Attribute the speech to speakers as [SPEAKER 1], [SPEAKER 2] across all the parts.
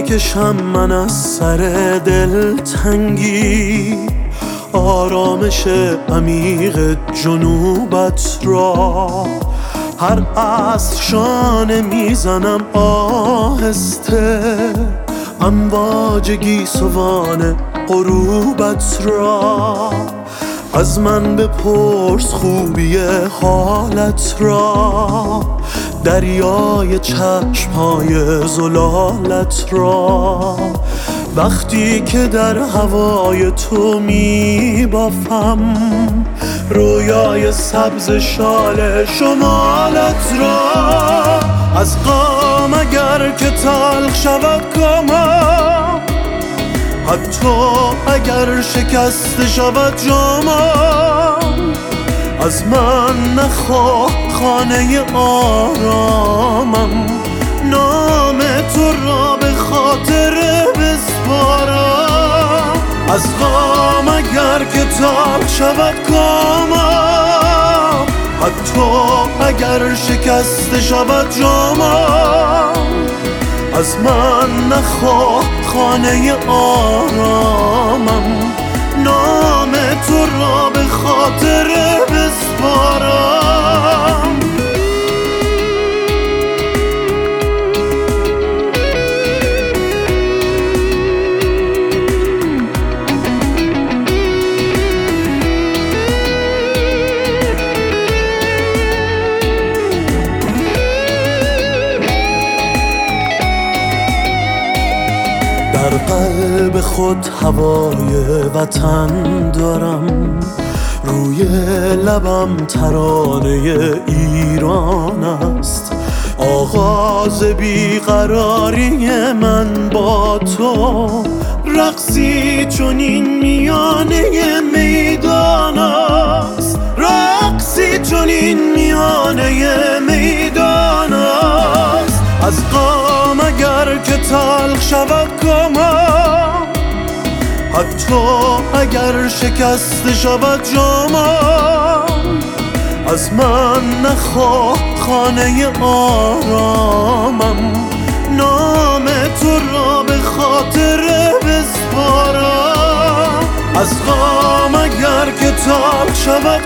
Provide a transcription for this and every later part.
[SPEAKER 1] بکشم من از سر دلتنگی، آرامش عمیق جنوبت را. هر عصر شانه میزنم آهسته، امواج گیسوان غروبت را. از من بپرس خوبی حالت را، دریای چشمهای زلالت را. وقتی که در هوای تو میبافم رویای سبز شال شمالت را. از غم اگر که تلخ شود کامم، حتی اگر شکست شود جامم، از من نخواه خانه آرامم، نام تو را به خاطر بسپارم. از غم اگر که تلخ شود کامم، حتی اگر شکست شود جامم، از من نخواه خانه آرامم، نام تو را به خاطر بسپارم. در قلب خود هوای وطن دارم، روی لبم ترانه ایران است. آغاز بیقراری من با تو، رقصی چنین میانه میدان است، رقصی چنین میانه میدان است. از غم اگر که تلخ شود کامم، حتی اگر شکست شود جامم، از من نخواه خانه آرامم، نام تو را به خاطر بسپارم. از غم اگر که تلخ شود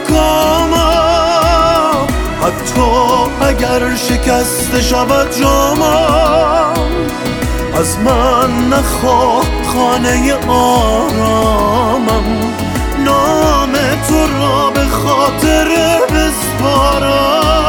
[SPEAKER 1] کامم، حتی اگر شکست شود جامم، از من نخواه خانه آرامم، نام تو را به خاطر بسپارم.